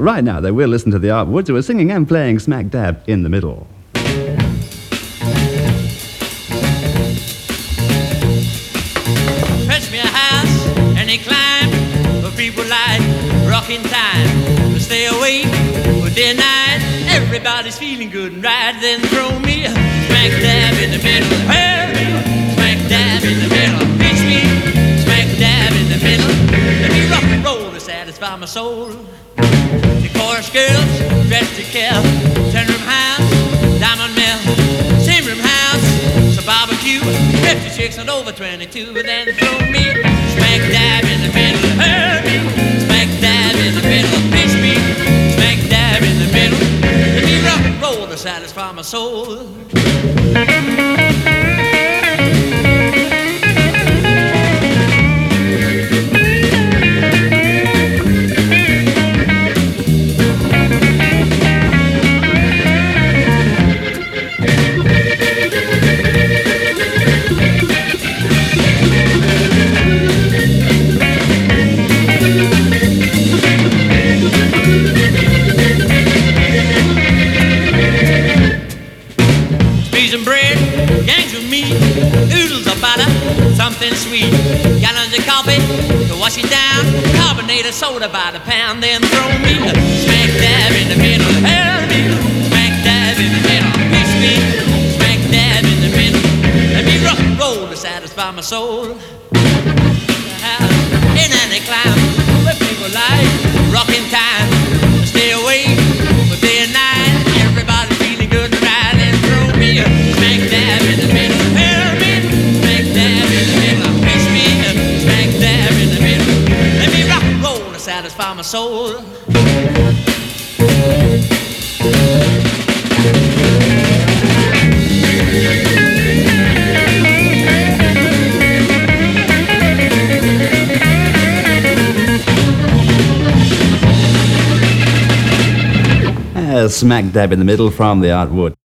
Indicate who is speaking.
Speaker 1: Right now, though, we'll listen to the Art Woods, who are singing and playing smack dab in the middle.
Speaker 2: Fetch me a house and they climb for people like rocking time. But stay awake for day and night. Everybody's feeling good and right. Then throw me smack dab in the middle. Smack dab in the middle. Pitch me smack dab in the middle. Let me rock and roll to satisfy my soul. The chorus girls dressed to kill. Ten room house, diamond mill. Same room house, some barbecue. 50 chicks and over 22. Then throw me smack dab in the middle. Smack dab in the middle. Pitch me smack dab in the middle. Let me rock and roll to satisfy my soul. And bread, gangs of meat, oodles of butter, something sweet, gallons of coffee to wash it down, carbonated soda by the pound. Then throw me smack dab in the middle. Help me smack dab in the middle. Pitch me smack dab in the middle. Let me rock and roll to satisfy my soul. In any climb where people like rocking time. Stay awake for day and night. Everybody feeling good and right. Then throw me smack dab in the middle. Help me smack dab in the middle. Pitch me smack dab in the middle. Let me rock and roll to satisfy my soul.
Speaker 1: Smack dab in the middle from the Art Wood.